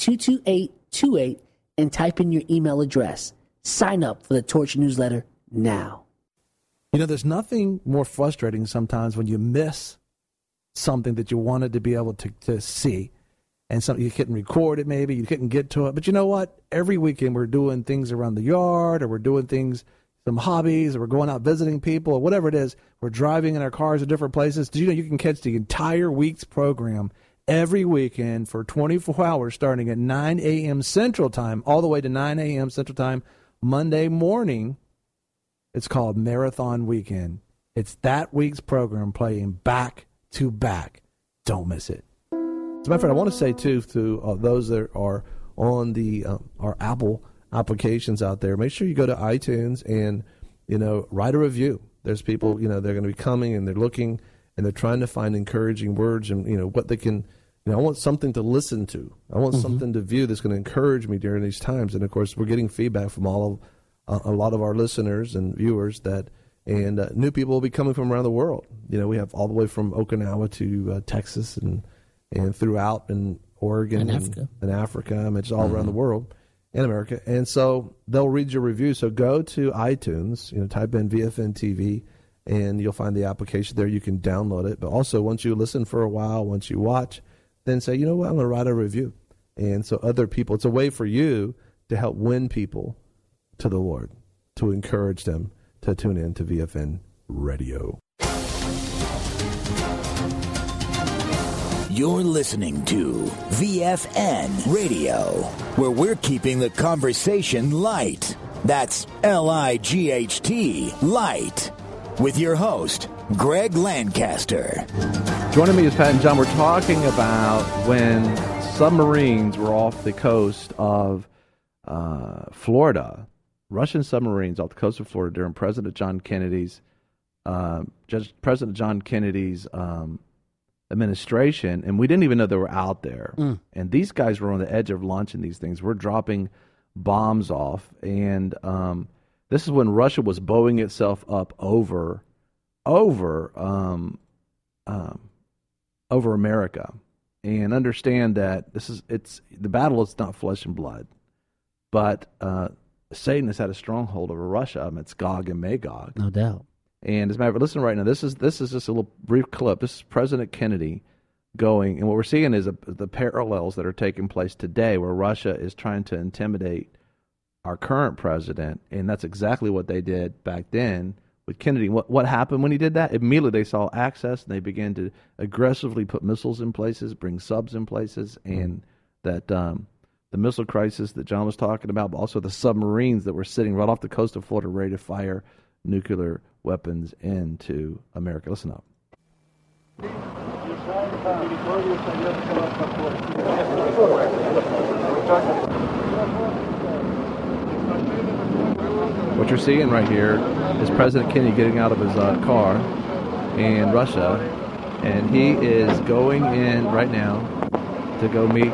22828 and type in your email address. Sign up for the Torch Newsletter now. You know, there's nothing more frustrating sometimes when you miss something that you wanted to be able to see. And something you couldn't record it, maybe you couldn't get to it. But you know what? Every weekend we're doing things around the yard, or we're doing things, some hobbies, or we're going out visiting people, or whatever it is. We're driving in our cars to different places. Did you know you can catch the entire week's program every weekend for 24 hours starting at 9 a.m. Central Time, all the way to 9 a.m. Central Time Monday morning? It's called Marathon Weekend. It's that week's program playing back to back. Don't miss it. As a matter of fact, I want to say, too, to those that are on the our Apple applications out there, make sure you go to iTunes and, write a review. There's people, they're going to be coming and they're looking and they're trying to find encouraging words and, what they can, I want something to listen to. I want something to view that's going to encourage me during these times. And, of course, we're getting feedback from a lot of our listeners and viewers and new people will be coming from around the world. We have all the way from Okinawa to Texas and throughout and Oregon and Africa. I mean, it's all around the world and America. And so they'll read your review. So go to iTunes, type in VFN TV, and you'll find the application there. You can download it. But also, once you listen for a while, once you watch, then say, you know what, I'm going to write a review. And so other people, it's a way for you to help win people to the Lord, to encourage them to tune in to VFN Radio. You're listening to VFN Radio, where we're keeping the conversation light. That's L-I-G-H-T, light. With your host, Greg Lancaster. Joining me is Pat and John. We're talking about when submarines were off the coast of Florida, Russian submarines off the coast of Florida during President John Kennedy's administration, and we didn't even know they were out there. And these guys were on the edge of launching these things. We're dropping bombs off, and this is when Russia was bowing itself up over America. And understand that the battle is not flesh and blood, but Satan has had a stronghold over Russia. It's Gog and Magog, no doubt. And as a matter of fact, listen right now. This is just a little brief clip. This is President Kennedy going, and what we're seeing is the parallels that are taking place today, where Russia is trying to intimidate our current president, and that's exactly what they did back then with Kennedy. What happened when he did that? Immediately they saw access, and they began to aggressively put missiles in places, bring subs in places, and that the missile crisis that John was talking about, but also the submarines that were sitting right off the coast of Florida ready to fire nuclear weapons into America. Listen up. What you're seeing right here is President Kennedy getting out of his car in Russia, and he is going in right now to go meet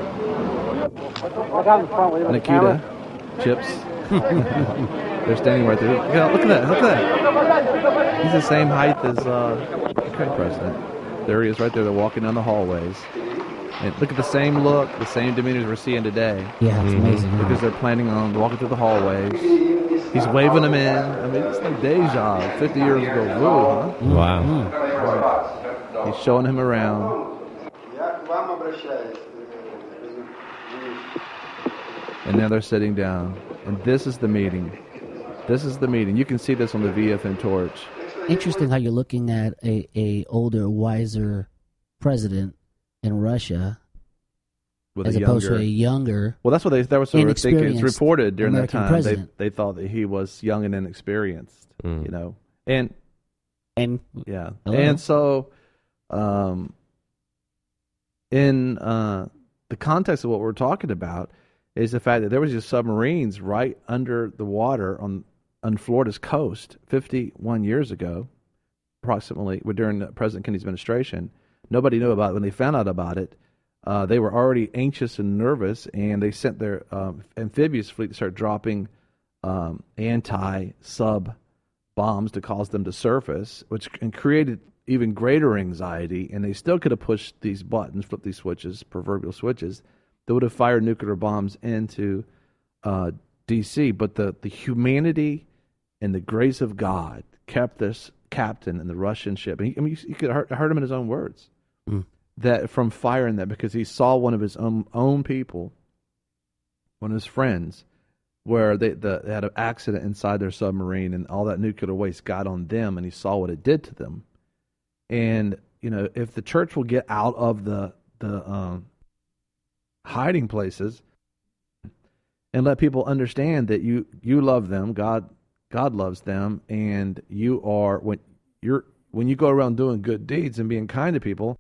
Nikita Chips. They're standing right there. Look at that. He's the same height as the current president. There he is right there. They're walking down the hallways. And look at the same look, the same demeanor we're seeing today. Yeah, it's amazing. Because they're planning on walking through the hallways. He's waving them in. I mean, it's like deja, 50 years ago. Woo, huh? Wow. Right. He's showing him around. And now they're sitting down. And this is the meeting. This is the meeting. You can see this on the VFN torch. Interesting how you're looking at a older, wiser president in Russia as opposed to a younger. Well, that's what that was sort of thinking. It's reported during American that time. President. They thought that he was young and inexperienced, and yeah, hello. And so, in the context of what we're talking about is the fact that there was just submarines right under the water on Florida's coast 51 years ago, approximately, during President Kennedy's administration. Nobody knew about it. When they found out about it, they were already anxious and nervous, and they sent their amphibious fleet to start dropping anti-sub bombs to cause them to surface, which created even greater anxiety. And they still could have pushed these buttons, flipped these switches, proverbial switches, that would have fired nuclear bombs into D.C. But the humanity and the grace of God kept this captain in the Russian ship. And you could have heard him in his own words. That from firing that, because he saw one of his own people, one of his friends, where they had an accident inside their submarine, and all that nuclear waste got on them, and he saw what it did to them. And if the church will get out of the hiding places and let people understand that you love them, God loves them, and you are when you go around doing good deeds and being kind to people,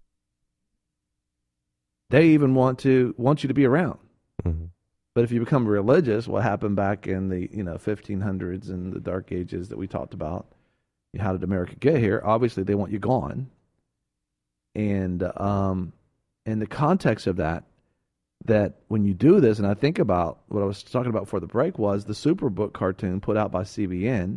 they even want you to be around. Mm-hmm. But if you become religious, what happened back in the 1500s and the Dark Ages that we talked about, how did America get here? Obviously, they want you gone. And in the context of that when you do this, and I think about what I was talking about before the break was the Superbook cartoon put out by CBN,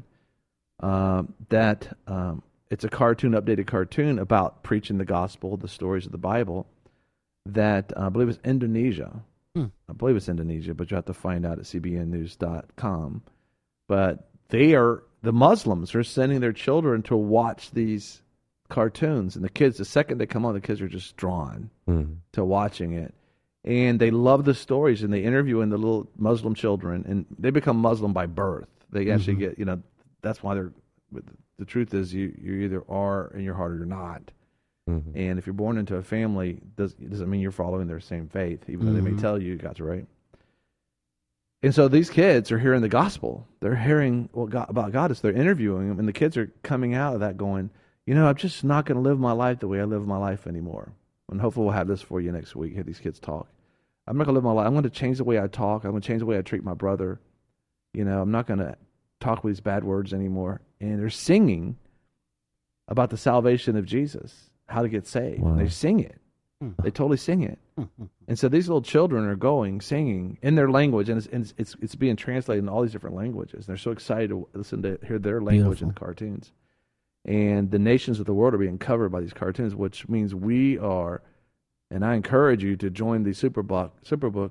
it's a updated cartoon about preaching the gospel, the stories of the Bible, that I believe it's Indonesia. I believe it's Indonesia, but you have to find out at cbnnews.com. But the Muslims are sending their children to watch these cartoons, and the kids, the second they come on, the kids are just drawn to watching it. And they love the stories, and they interview the little Muslim children, and they become Muslim by birth. They actually get, that's why the truth is you either are in your heart or you're not. And if you're born into a family, doesn't mean you're following their same faith, even though they may tell you got to, right? And so these kids are hearing the gospel. They're hearing about God as they're interviewing them, and the kids are coming out of that going, I'm just not going to live my life the way I live my life anymore. And hopefully we'll have this for you next week, hear these kids talk. I'm not going to live my life. I'm going to change the way I talk. I'm going to change the way I treat my brother. I'm not going to talk with these bad words anymore. And they're singing about the salvation of Jesus, how to get saved. Wow. And they sing it. They totally sing it. And so these little children are singing in their language, and it's being translated in all these different languages. And they're so excited to hear their language in the cartoons. And the nations of the world are being covered by these cartoons, which means we are, and I encourage you to join the Superbook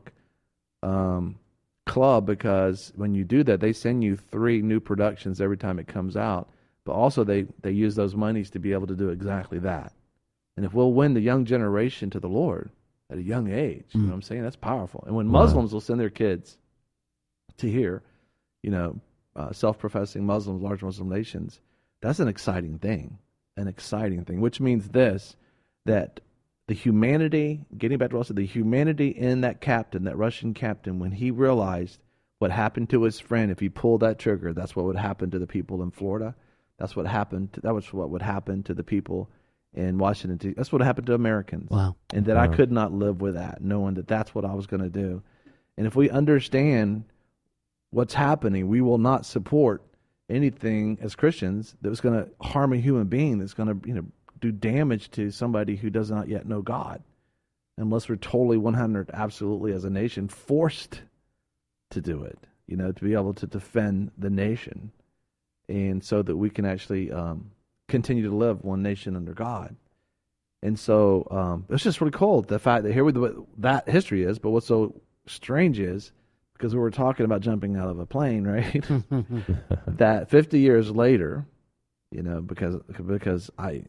club, because when you do that, they send you 3 new productions every time it comes out. But also they use those monies to be able to do exactly that. And if we'll win the young generation to the Lord at a young age, you know what I'm saying? That's powerful. And when Muslims will send their kids to hear, self-professing Muslims, large Muslim nations, that's an exciting thing, which means that the humanity, getting back to what I said, the humanity in that Russian captain, when he realized what happened to his friend, if he pulled that trigger, that's what would happen to the people in Florida. That was what would happen to the people in Washington. That's what happened to Americans. Wow. And that I could not live with that, knowing that that's what I was going to do. And if we understand what's happening, we will not support anything as Christians that was going to harm a human being, that's going to do damage to somebody who does not yet know God, unless we're totally 100 absolutely as a nation forced to do it, to be able to defend the nation, and so that we can actually continue to live one nation under God. And so it's just really cool, the fact that here that history is, but what's so strange is, because we were talking about jumping out of a plane, right? That 50 years later, because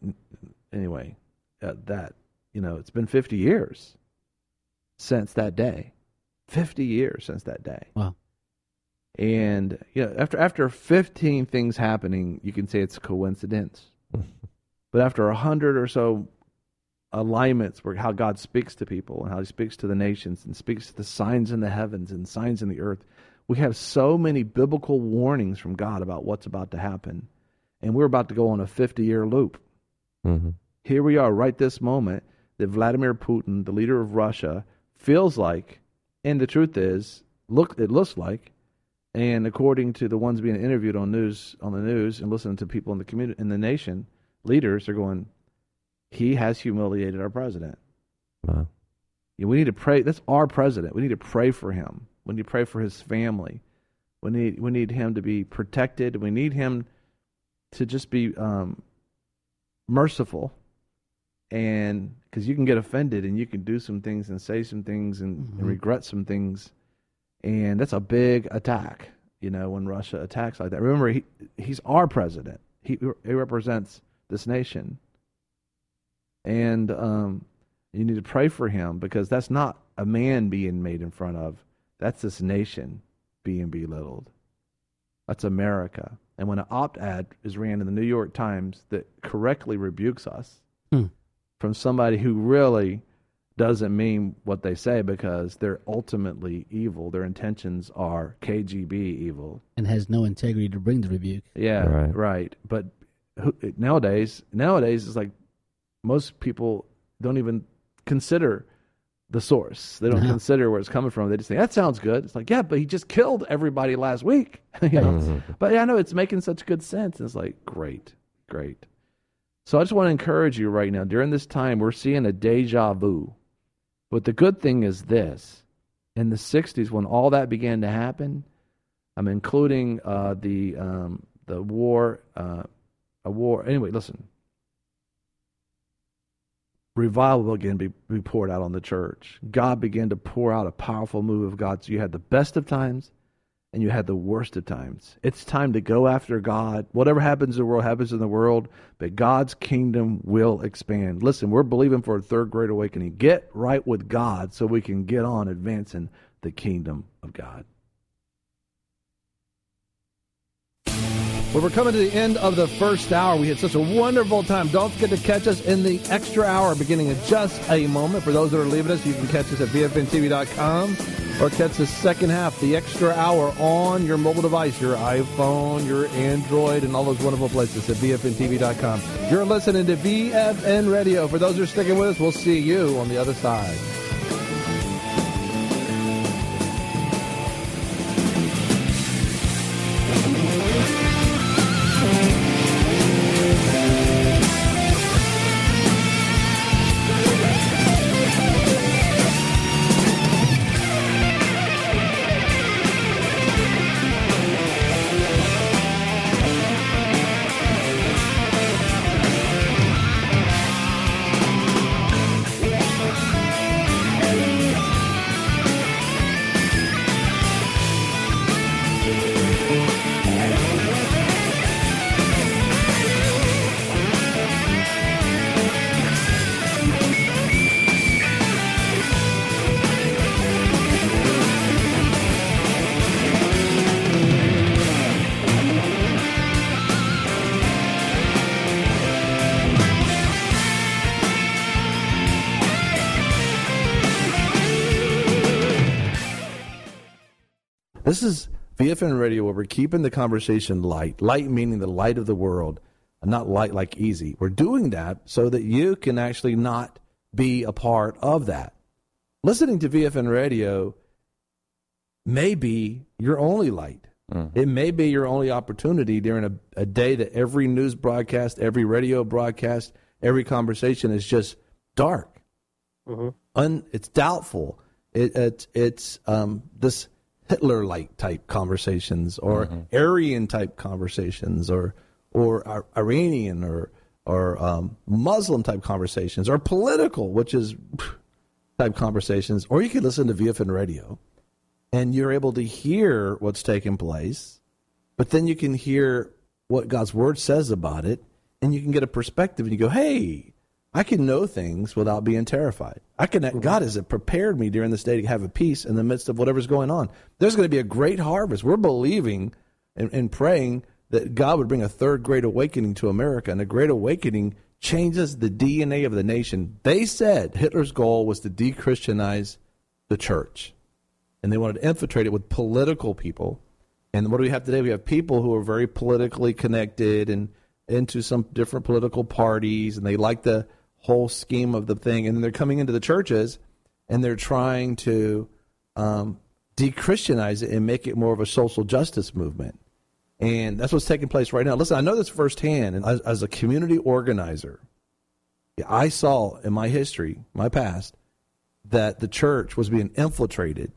it's been 50 years since that day. 50 years since that day. Wow. And after 15 things happening, you can say it's a coincidence. But after 100 or so alignments where how God speaks to people and how he speaks to the nations and speaks to the signs in the heavens and signs in the earth, we have so many biblical warnings from God about what's about to happen. And we're about to go on a 50-year loop. Here we are right this moment that Vladimir Putin, the leader of Russia, feels like, and the truth is, it looks like, and according to the ones being interviewed on the news and listening to people in the community, in the nation, leaders are going, he has humiliated our president. Wow. We need to pray. That's our president. We need to pray for him. We need to pray for his family. We need him to be protected. We need him to just be merciful. And because you can get offended and you can do some things and say some things and regret some things. And that's a big attack, when Russia attacks like that. Remember, he's our president. He represents this nation. And you need to pray for him, because that's not a man being made in front of. That's this nation being belittled. That's America. And when an op-ed is ran in the New York Times that correctly rebukes us from somebody who really doesn't mean what they say, because they're ultimately evil. Their intentions are KGB evil. And has no integrity to bring the rebuke. Yeah, right. But nowadays it's like most people don't even consider the source. They don't consider where it's coming from. They just think, that sounds good. It's like, yeah, but he just killed everybody last week. But yeah, I know it's making such good sense. And it's like, great. great. So I just want to encourage you right now. During this time, we're seeing a deja vu. But the good thing is this. In the 60s, when all that began to happen, I'm including the war, a war. Anyway, listen. Revival began to be poured out on the church. God began to pour out a powerful move of God. So you had the best of times and you had the worst of times. It's time to go after God. Whatever happens in the world happens in the world, but God's kingdom will expand. Listen, we're believing for a third great awakening. Get right with God so we can get on advancing the kingdom of God. Well, we're coming to the end of the first hour. We had such a wonderful time. Don't forget to catch us in the extra hour beginning in just a moment. For those that are leaving us, you can catch us at VFNTV.com or catch the second half, the extra hour, on your mobile device, your iPhone, your Android, and all those wonderful places at VFNTV.com. You're listening to VFN Radio. For those who are sticking with us, we'll see you on the other side. This is VFN Radio, where we're keeping the conversation light. Light meaning the light of the world, and not light like easy. We're doing that so that you can actually not be a part of that. Listening to VFN Radio may be your only light. It may be your only opportunity during a day that every news broadcast, every radio broadcast, every conversation is just dark. It's doubtful. It's this Hitler-like type conversations, or Aryan-type conversations, or Iranian or Muslim-type conversations, or political, which is type conversations. Or you can listen to VFN Radio, and you're able to hear what's taking place, but then you can hear what God's Word says about it, and you can get a perspective, and you go, hey, I can know things without being terrified. God has prepared me during this day to have a peace in the midst of whatever's going on. There's going to be a great harvest. We're believing and praying that God would bring a third great awakening to America, and a great awakening changes the DNA of the nation. They said Hitler's goal was to de-Christianize the church, and they wanted to infiltrate it with political people. And what do we have today? We have people who are very politically connected and into some different political parties, and they like the whole scheme of the thing, and then they're coming into the churches and they're trying to de-Christianize it and make it more of a social justice movement. And that's what's taking place right now. Listen, I know this firsthand, and as a community organizer, I saw in my history, my past, that the church was being infiltrated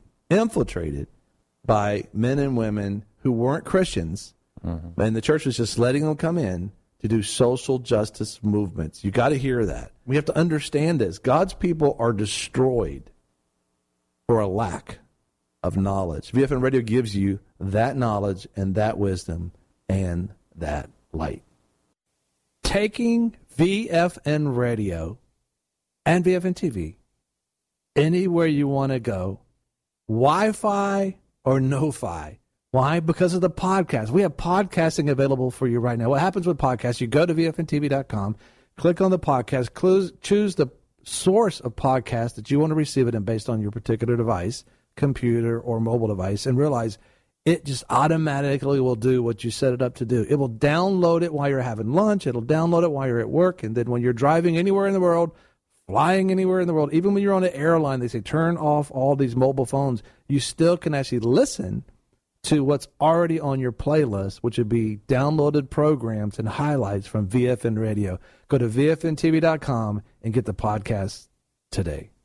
by men and women who weren't Christians, and the church was just letting them come in to do social justice movements. You got to hear that. We have to understand this. God's people are destroyed for a lack of knowledge. VFN Radio gives you that knowledge and that wisdom and that light. Taking VFN Radio and VFN TV anywhere you want to go, Wi-Fi or no-fi. Why? Because of the podcast. We have podcasting available for you right now. What happens with podcasts? You go to VFNTV.com, click on the podcast, choose the source of podcast that you want to receive it in based on your particular device, computer or mobile device, and realize it just automatically will do what you set it up to do. It will download it while you're having lunch. It'll download it while you're at work. And then when you're driving anywhere in the world, flying anywhere in the world, even when you're on an airline, they say turn off all these mobile phones. You still can actually listen to what's already on your playlist, which would be downloaded programs and highlights from VFN Radio. Go to VFNTV.com and get the podcast today.